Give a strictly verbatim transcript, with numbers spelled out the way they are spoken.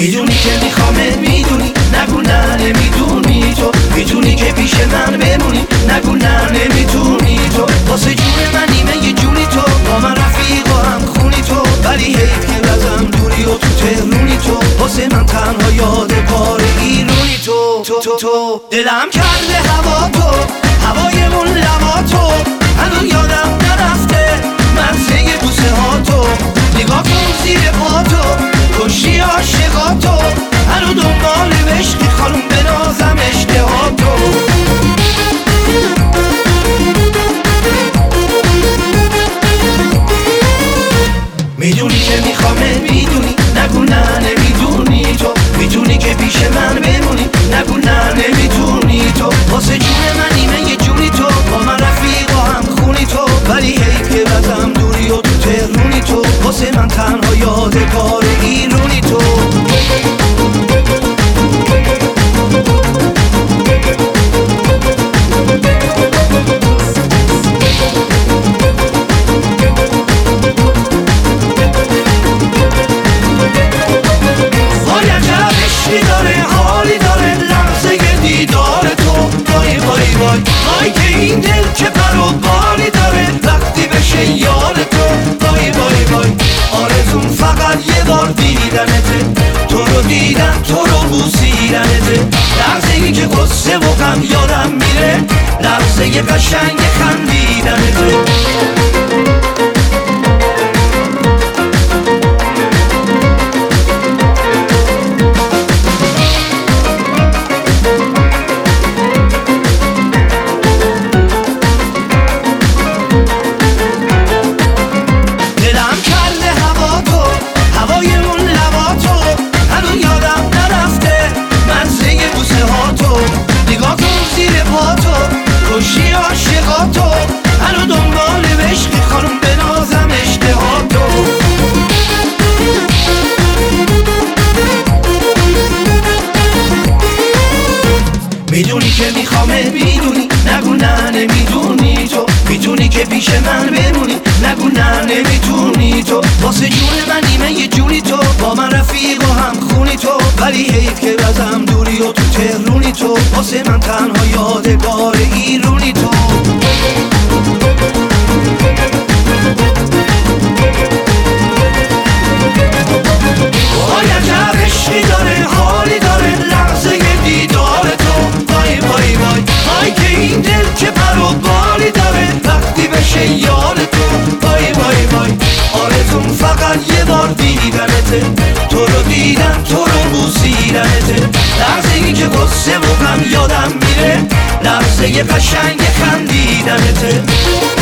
میدونی که میخوامت، میدونی نگو نه نمیدونی تو، میدونی که پیش من بمونی نگو نه نمیتونی تو، واسه جون من نیمه یه جونی تو، با من رفیق و هم خونی تو، ولی حیف که بزم دوری و تو تهرونی تو، واسه من تنها یاد کار ایرونی تو تو تو تو دلم کرده هوا تو، هوایمون لبا تو، هنو یادم نرفته مرزه بوسه ها تو، نگاه کن زیر پا تو، کشی عاشقا تو، هنو دنبال عشقی خانوم بنازم اشتها تو. میدونی که میخوامت، میدونی نگو نه نمیدونی تو، میدونی که پیش من بمونی نگو نه نمیتونی تو، واسه جون من نیمه یه جونی تو، با من رفیق و هم خونی تو، ولی حیف که بزم دوری و تو تهرونی تو، واسه من تنها یادگار ایرونی تو. وای که این دل چه پر و بالی داره وقتی بشه یار تو، وای وای وای آرزون فقط یه بار دیدنته، تو رو دیدم تو رو بوسیدنته، لحظه ای که قصه و غم یادم میره، لحظه ی قشنگ خندیدنته. کشی عاشقا تو، هنو دنبال عشقی خانوم بنازم اشتها تو. میدونی که میخوامت، میدونی نگو نه نمیدونی تو، میدونی که پیش من بمونی نگو نه نمیتونی تو، واسه جون من نیمه یه جونی تو، با من رفیق و هم خونی تو، ولی حیف که بزم دوری و تو تهرونی تو، واسه من تنها یادگار ایرونی تو. وای عجب عشقی داره حالی داره لحظه دیدار تو، وای وای وای وای که این دل چه پر و بالی داره وقتی بشه یار تو، وای وای وای آرزون فقط یه بار دیدنته، تو رو دیدم تو رو بوسیدنته، لحظه ای که قصه و غم یادم میره، لحظه ی قشنگ خندیدنته.